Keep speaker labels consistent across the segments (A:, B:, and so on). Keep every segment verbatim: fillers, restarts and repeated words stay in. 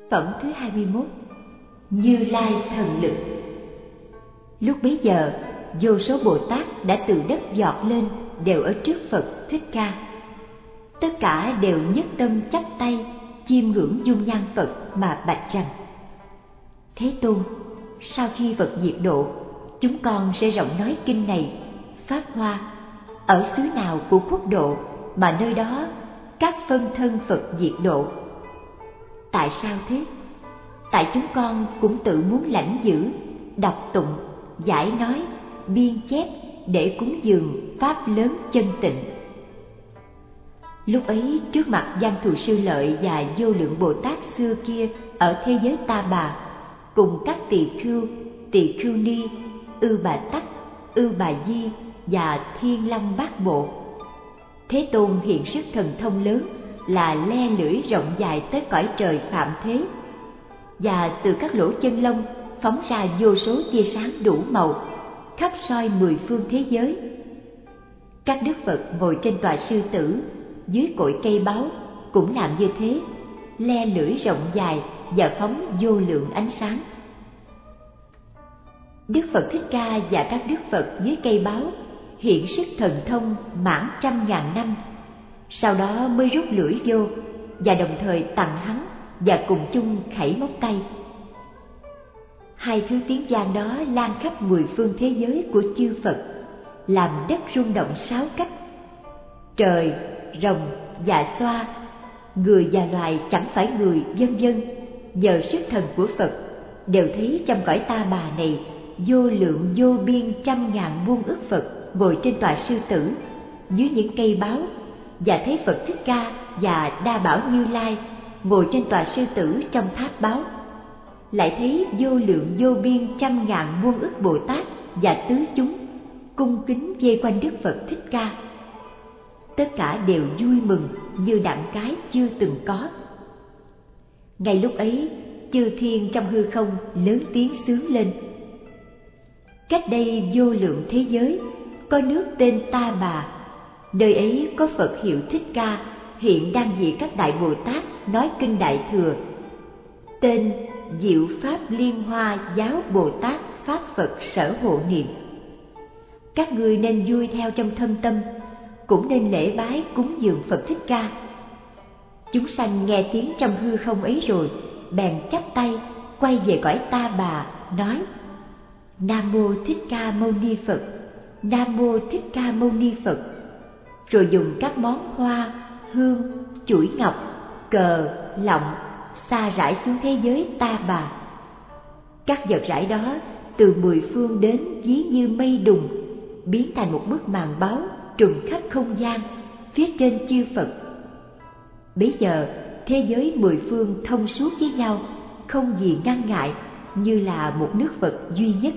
A: Phẩm thứ hai mươi mốt. Như Lai thần lực. Lúc bấy giờ, vô số Bồ Tát đã từ đất giọt lên, đều ở trước Phật Thích Ca. Tất cả đều nhất tâm chắp tay chiêm ngưỡng dung nhan Phật mà bạch rằng: Thế Tôn, sau khi Phật diệt độ, chúng con sẽ rộng nói kinh này, Pháp Hoa, ở xứ nào của quốc độ mà nơi đó các phân thân Phật diệt độ. Tại sao thế? Tại chúng con cũng tự muốn lãnh giữ, đọc tụng, giải nói, biên chép để cúng dường Pháp lớn chân tịnh. Lúc ấy trước mặt Văn Thù Sư Lợi và vô lượng Bồ Tát xưa kia ở thế giới Ta Bà, cùng các tỳ khưu, tỳ khưu ni, Ư Bà Tắc, Ư Bà Di và Thiên Long Bát Bộ, Thế Tôn hiện sức thần thông lớn là le lưỡi rộng dài tới cõi trời phạm thế, và từ các lỗ chân lông phóng ra vô số tia sáng đủ màu, khắp soi mười phương thế giới. Các đức Phật ngồi trên tòa sư tử, dưới cội cây báu cũng làm như thế, le lưỡi rộng dài và phóng vô lượng ánh sáng. Đức Phật Thích Ca và các đức Phật dưới cây báu hiện sức thần thông mãn trăm ngàn năm, sau đó mới rút lưỡi vô và đồng thời tặng hắn và cùng chung khẩy móng tay. Hai thứ tiếng vang đó lan khắp mười phương thế giới của chư Phật, làm đất rung động sáu cách. Trời, rồng và xoa, người và loài chẳng phải người, vân vân, nhờ sức thần của Phật đều thấy trong cõi Ta Bà này vô lượng vô biên trăm ngàn muôn ức Phật ngồi trên tòa sư tử dưới những cây báu, và thấy Phật Thích Ca và Đa Bảo Như Lai ngồi trên tòa sư tử trong tháp báu. Lại thấy vô lượng vô biên trăm ngàn muôn ức Bồ Tát và tứ chúng cung kính vây quanh Đức Phật Thích Ca. Tất cả đều vui mừng như đặng cái chưa từng có. Ngay lúc ấy, chư thiên trong hư không lớn tiếng xướng lên: Cách đây vô lượng thế giới, có nước tên Ta Bà, nơi ấy có Phật hiệu Thích Ca hiện đang vì các đại Bồ Tát nói kinh Đại Thừa, tên Diệu Pháp Liên Hoa Giáo Bồ Tát Pháp Phật Sở Hộ Niệm. Các ngươi nên vui theo trong thâm tâm, cũng nên lễ bái cúng dường Phật Thích Ca. Chúng sanh nghe tiếng trong hư không ấy rồi, bèn chắp tay quay về cõi Ta Bà, nói: Nam Mô Thích Ca Mâu Ni Phật, Nam Mô Thích Ca Mâu Ni Phật. Rồi dùng các món hoa, hương, chuỗi ngọc, cờ, lọng xa rải xuống thế giới Ta Bà. Các vật rải đó từ mười phương đến ví như mây đùng, biến thành một bức màn báu trùm khắp không gian phía trên chư Phật. Bấy giờ thế giới mười phương thông suốt với nhau, không gì ngăn ngại, như là một nước Phật duy nhất.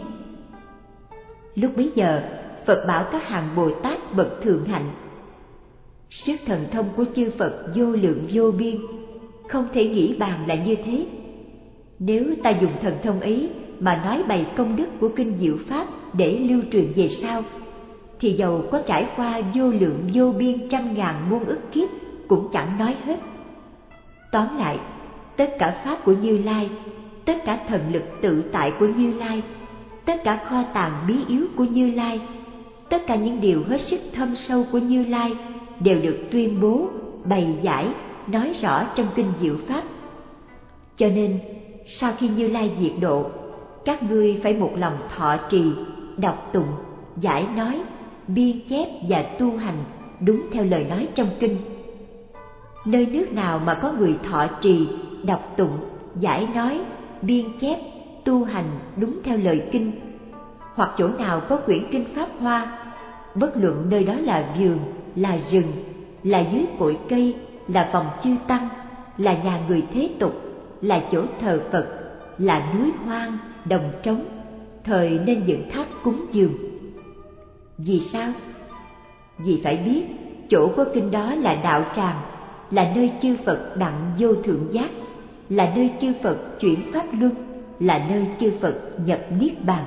A: Lúc bấy giờ Phật bảo các hàng Bồ Tát bậc thượng hạnh: Sức thần thông của chư Phật vô lượng vô biên, không thể nghĩ bàn là như thế. Nếu ta dùng thần thông ấy mà nói bày công đức của kinh Diệu Pháp để lưu truyền về sau, thì dầu có trải qua vô lượng vô biên trăm ngàn muôn ức kiếp cũng chẳng nói hết. Tóm lại, tất cả Pháp của Như Lai, tất cả thần lực tự tại của Như Lai, tất cả kho tàng bí yếu của Như Lai, tất cả những điều hết sức thâm sâu của Như Lai đều được tuyên bố, bày giải, nói rõ trong kinh Diệu Pháp. Cho nên, sau khi Như Lai diệt độ, các ngươi phải một lòng thọ trì, đọc tụng, giải nói, biên chép và tu hành đúng theo lời nói trong kinh. Nơi nước nào mà có người thọ trì, đọc tụng, giải nói, biên chép, tu hành đúng theo lời kinh, hoặc chỗ nào có quyển kinh Pháp Hoa, bất luận nơi đó là vườn, là rừng, là dưới cội cây, là phòng chư tăng, là nhà người thế tục, là chỗ thờ Phật, là núi hoang, đồng trống, thời nên dựng tháp cúng dường. Vì sao? Vì phải biết chỗ có kinh đó là đạo tràng, là nơi chư Phật đặng vô thượng giác, là nơi chư Phật chuyển pháp luân, là nơi chư Phật nhập niết bàn.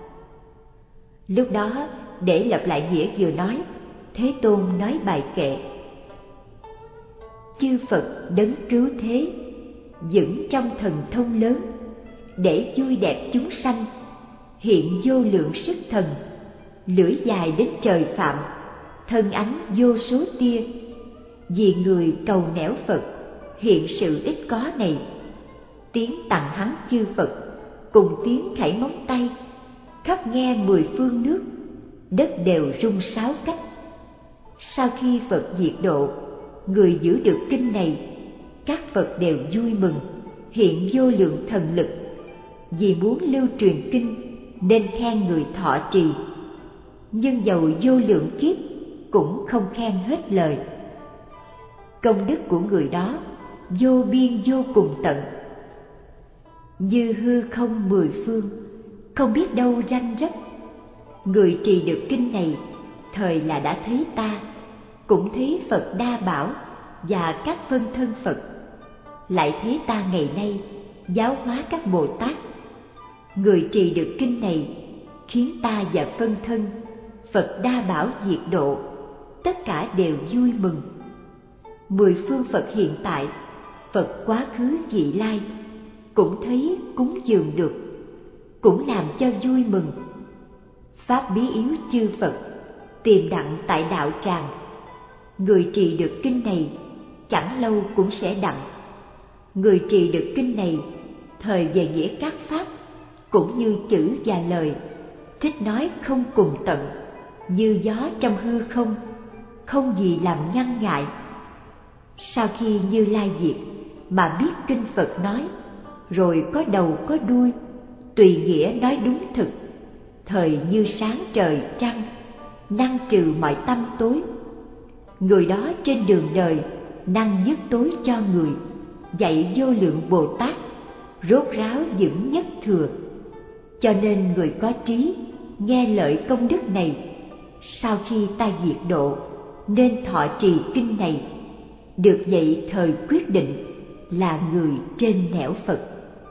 A: Lúc đó, để lặp lại nghĩa vừa nói, Thế Tôn nói bài kệ: Chư Phật đấng cứu thế, vững trong thần thông lớn, để vui đẹp chúng sanh, hiện vô lượng sức thần, lưỡi dài đến trời phạm, thân ánh vô số tia. Vì người cầu nẻo Phật, hiện sự ít có này, tiếng tặng hắn chư Phật, cùng tiếng khảy móng tay, khắp nghe mười phương nước, đất đều rung sáu cách. Sau khi Phật diệt độ, người giữ được kinh này, các Phật đều vui mừng, hiện vô lượng thần lực, vì muốn lưu truyền kinh nên khen người thọ trì, nhưng dầu vô lượng kiếp cũng không khen hết lời. Công đức của người đó vô biên vô cùng tận, như hư không mười phương, không biết đâu ranh rấp. Người trì được kinh này, thời là đã thấy ta, cũng thấy Phật Đa Bảo và các phân thân Phật, lại thấy ta ngày nay giáo hóa các Bồ Tát. Người trì được kinh này khiến ta và phân thân Phật Đa Bảo diệt độ, tất cả đều vui mừng. Mười phương Phật hiện tại, Phật quá khứ vị lai, cũng thấy cúng dường được, cũng làm cho vui mừng. Pháp bí yếu chư Phật tìm đặng tại đạo tràng, người trì được kinh này chẳng lâu cũng sẽ đặng. Người trì được kinh này, thời về nghĩa các pháp, cũng như chữ và lời, thích nói không cùng tận, như gió trong hư không, không gì làm ngăn ngại. Sau khi Như Lai diệt mà biết kinh Phật nói, rồi có đầu có đuôi, tùy nghĩa nói đúng thực, thời như sáng trời trăng, năng trừ mọi tâm tối. Người đó trên đường đời năng nhất tối cho người, dạy vô lượng Bồ Tát, rốt ráo vững nhất thừa. Cho nên người có trí nghe lợi công đức này, sau khi ta diệt độ nên thọ trì kinh này, được vậy thời quyết định là người trên nẻo Phật.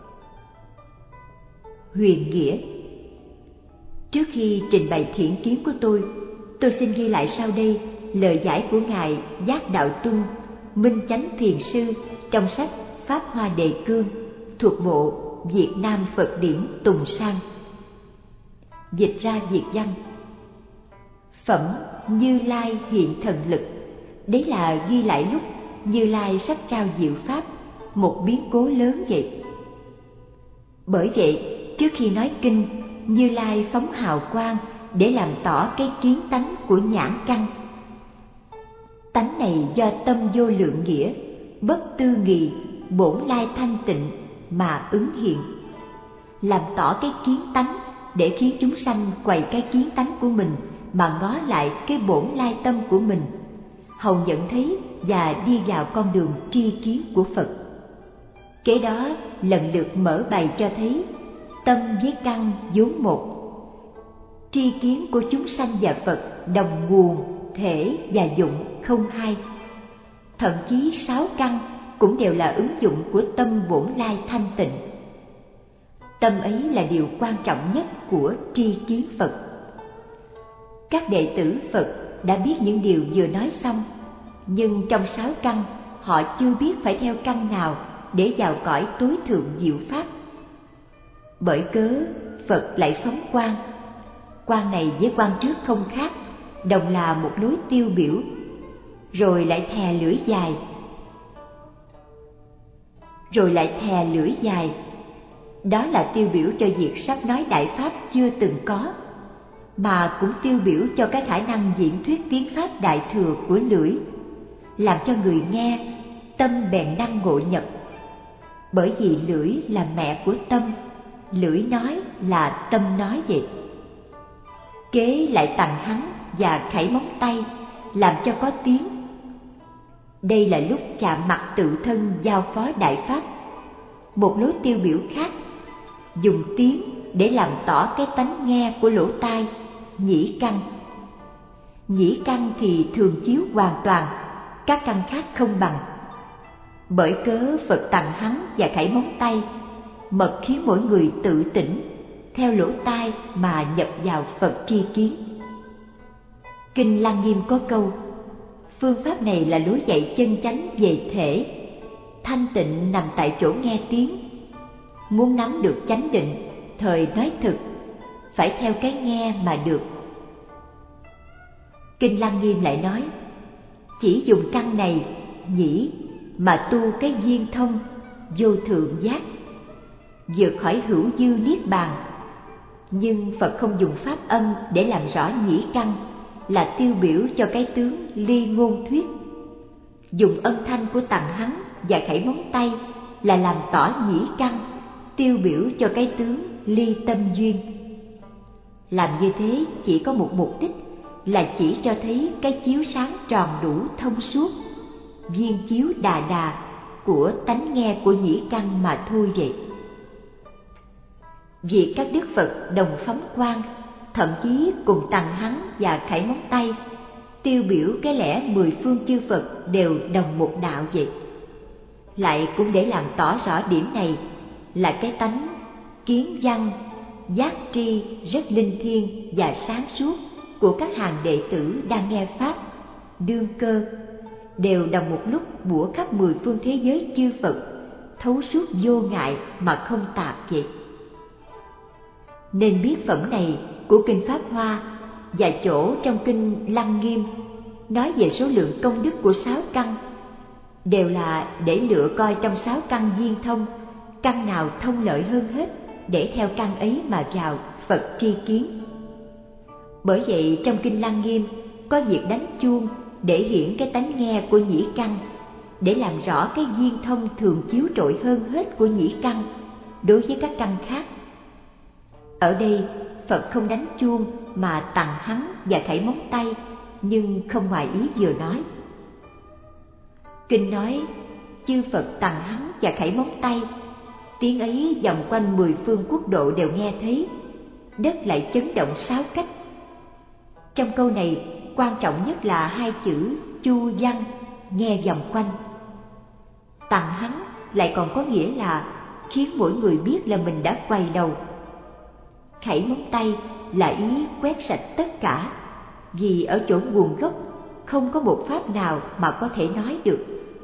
A: Huyền nghĩa. Trước khi trình bày thiện kiến của tôi, tôi xin ghi lại sau đây lời giải của Ngài Giác Đạo Tuân, Minh Chánh Thiền Sư trong sách Pháp Hoa Đề Cương thuộc bộ Việt Nam Phật Điển Tùng Sang. Dịch ra Việt văn: Phẩm Như Lai hiện thần lực, đấy là ghi lại lúc Như Lai sắp trao diệu pháp, một biến cố lớn vậy. Bởi vậy, trước khi nói kinh, Như Lai phóng hào quang để làm tỏ cái kiến tánh của nhãn căn. Tánh này do tâm vô lượng nghĩa, bất tư nghị, bổn lai thanh tịnh mà ứng hiện, làm tỏ cái kiến tánh để khiến chúng sanh quầy cái kiến tánh của mình mà ngó lại cái bổn lai tâm của mình, hầu nhận thấy và đi vào con đường tri kiến của Phật. Kế đó lần lượt mở bày cho thấy tâm với căn vốn một, tri kiến của chúng sanh và Phật đồng nguồn, thể và dụng không hai. Thậm chí sáu căn cũng đều là ứng dụng của tâm bổn lai thanh tịnh. Tâm ấy là điều quan trọng nhất của tri kiến Phật. Các đệ tử Phật đã biết những điều vừa nói xong, nhưng trong sáu căn họ chưa biết phải theo căn nào để vào cõi tối thượng diệu pháp. Bởi cớ Phật lại phóng quang. Quang này với quang trước không khác, đồng là một lối tiêu biểu. Rồi lại thè lưỡi dài. Rồi lại thè lưỡi dài. Đó là tiêu biểu cho việc sắp nói đại pháp chưa từng có, mà cũng tiêu biểu cho cái khả năng diễn thuyết tiếng pháp đại thừa của lưỡi, làm cho người nghe tâm bèn năng ngộ nhập. Bởi vì lưỡi là mẹ của tâm, lưỡi nói là tâm nói vậy. Kế lại tặng hắn và khảy móng tay, làm cho có tiếng. Đây là lúc chạm mặt tự thân giao phó đại pháp. Một lối tiêu biểu khác, dùng tiếng để làm tỏ cái tánh nghe của lỗ tai, nhĩ căn. Nhĩ căn thì thường chiếu hoàn toàn, các căn khác không bằng. Bởi cớ Phật tặng hắn và khảy móng tay, mật khiến mỗi người tự tỉnh, theo lỗ tai mà nhập vào Phật tri kiến. Kinh Lăng Nghiêm có câu: phương pháp này là lối dạy chân chánh về thể, thanh tịnh nằm tại chỗ nghe tiếng. Muốn nắm được chánh định, thời nói thực, phải theo cái nghe mà được. Kinh Lăng Nghiêm lại nói, chỉ dùng căn này, nhĩ, mà tu cái viên thông, vô thượng giác, vượt khỏi hữu dư niết bàn. Nhưng Phật không dùng pháp âm để làm rõ nhĩ căn, là tiêu biểu cho cái tướng ly ngôn thuyết. Dùng âm thanh của tầng hắn và khẩy móng tay là làm tỏ nhĩ căn, tiêu biểu cho cái tướng ly tâm duyên. Làm như thế chỉ có một mục đích, là chỉ cho thấy cái chiếu sáng tròn đủ thông suốt, viên chiếu đà đà của tánh nghe của nhĩ căn mà thôi vậy. Việc các đức Phật đồng phóng quang, thậm chí cùng tầng hắn và khẩy móng tay, tiêu biểu cái lẽ mười phương chư Phật đều đồng một đạo vậy. Lại cũng để làm tỏ rõ điểm này là cái tánh kiến văn, giác tri rất linh thiêng và sáng suốt của các hàng đệ tử đang nghe pháp, đương cơ, đều đồng một lúc bủa khắp mười phương thế giới chư Phật, thấu suốt vô ngại mà không tạp vậy. Nên biết phẩm này của kinh Pháp Hoa và chỗ trong kinh Lăng Nghiêm nói về số lượng công đức của sáu căn, đều là để lựa coi trong sáu căn viên thông, căn nào thông lợi hơn hết, để theo căn ấy mà vào Phật tri kiến. Bởi vậy trong kinh Lăng Nghiêm có việc đánh chuông để hiển cái tánh nghe của nhĩ căn, để làm rõ cái viên thông thường chiếu trội hơn hết của nhĩ căn đối với các căn khác. Ở đây Phật không đánh chuông mà tặng hắn và khẩy móng tay, nhưng không ngoài ý vừa nói. Kinh nói chư Phật tặng hắn và khẩy móng tay, tiếng ấy vòng quanh mười phương quốc độ đều nghe thấy, đất lại chấn động sáu cách. Trong câu này quan trọng nhất là hai chữ chu văn nghe vòng quanh. Tặng hắn lại còn có nghĩa là khiến mỗi người biết là mình đã quay đầu. Khẩy móng tay là ý quét sạch tất cả, vì ở chỗ nguồn gốc không có một pháp nào mà có thể nói được.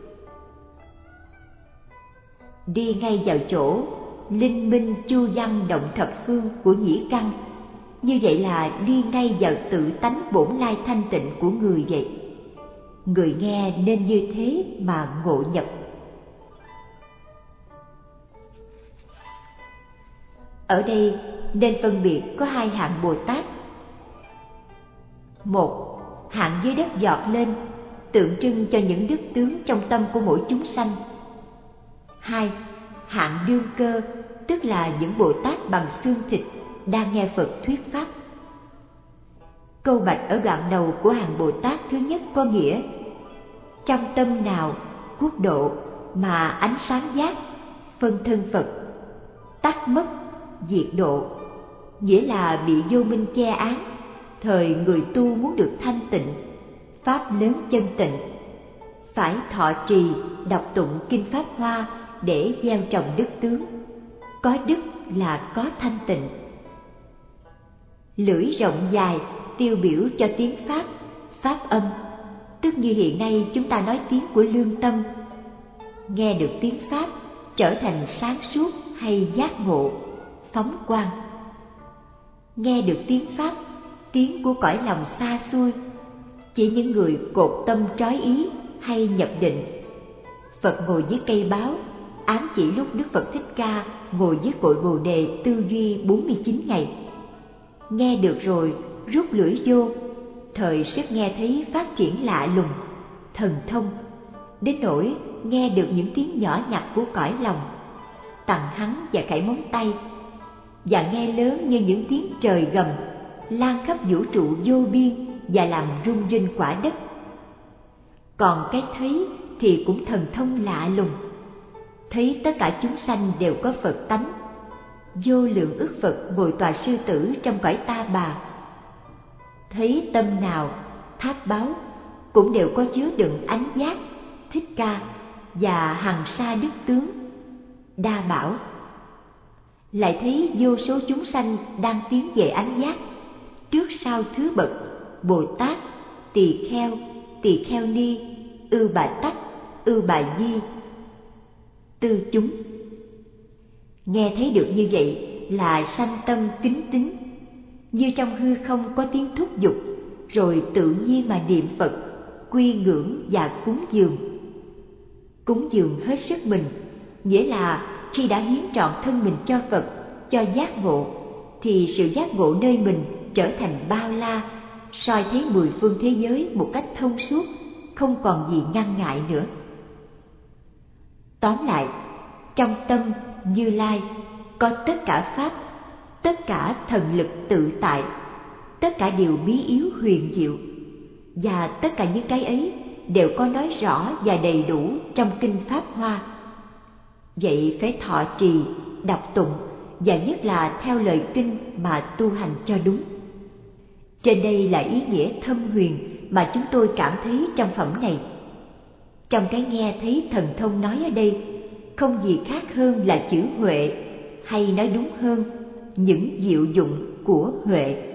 A: Đi ngay vào chỗ linh minh chu văn động thập phương của nhĩ căn, như vậy là đi ngay vào tự tánh bổn lai thanh tịnh của người vậy. Người nghe nên như thế mà ngộ nhập. Ở đây nên phân biệt có hai hạng Bồ Tát. Một, hạng dưới đất giọt lên, tượng trưng cho những đức tướng trong tâm của mỗi chúng sanh. Hai, hạng đương cơ, tức là những Bồ Tát bằng xương thịt đang nghe Phật thuyết pháp. Câu bạch ở đoạn đầu của hàng Bồ Tát thứ nhất có nghĩa: trong tâm nào quốc độ mà ánh sáng giác phân thân Phật tắt mất diệt độ, nghĩa là bị vô minh che án, thời người tu muốn được thanh tịnh, pháp lớn chân tịnh, phải thọ trì đọc tụng kinh Pháp Hoa để gieo trồng đức tướng. Có đức là có thanh tịnh. Lưỡi rộng dài tiêu biểu cho tiếng Pháp, Pháp âm, tức như hiện nay chúng ta nói tiếng của lương tâm. Nghe được tiếng Pháp trở thành sáng suốt hay giác ngộ, phóng quang. Nghe được tiếng Pháp, tiếng của cõi lòng xa xôi, chỉ những người cột tâm trói ý hay nhập định. Phật ngồi dưới cây báo, ám chỉ lúc Đức Phật Thích Ca ngồi dưới cội Bồ Đề tư duy bốn mươi chín ngày. Nghe được rồi, rút lưỡi vô, thời sức nghe thấy phát triển lạ lùng, thần thông, đến nỗi nghe được những tiếng nhỏ nhặt của cõi lòng, tặng hắn và khẩy móng tay, và nghe lớn như những tiếng trời gầm, lan khắp vũ trụ vô biên và làm rung rinh quả đất. Còn cái thấy thì cũng thần thông lạ lùng, thấy tất cả chúng sanh đều có Phật tánh, vô lượng ức Phật ngồi tòa sư tử trong cõi ta bà. Thấy tâm nào tháp báo cũng đều có chứa đựng ánh giác, Thích Ca và hằng sa đức tướng, đa bảo. Lại thấy vô số chúng sanh đang tiến về ánh giác, trước sau thứ bậc Bồ Tát, Tỳ Kheo, Tỳ Kheo Ni, Ư Bà Tắc, Ư Bà Di. tư chúng. Nghe thấy được như vậy là sanh tâm kính tín, như trong hư không có tiếng thúc giục, rồi tự nhiên mà niệm Phật, quy ngưỡng và cúng dường. Cúng dường hết sức mình, nghĩa là khi đã hiến trọn thân mình cho Phật, cho giác ngộ, thì sự giác ngộ nơi mình trở thành bao la, soi thấy mười phương thế giới một cách thông suốt, không còn gì ngăn ngại nữa. Tóm lại, trong tâm Như Lai có tất cả pháp, tất cả thần lực tự tại, tất cả điều bí yếu huyền diệu, và tất cả những cái ấy đều có nói rõ và đầy đủ trong kinh Pháp Hoa. Vậy phải thọ trì, đọc tụng, và nhất là theo lời kinh mà tu hành cho đúng. Trên đây là ý nghĩa thâm huyền mà chúng tôi cảm thấy trong phẩm này. Trong cái nghe thấy thần thông nói ở đây, không gì khác hơn là chữ huệ, hay nói đúng hơn, những diệu dụng của huệ.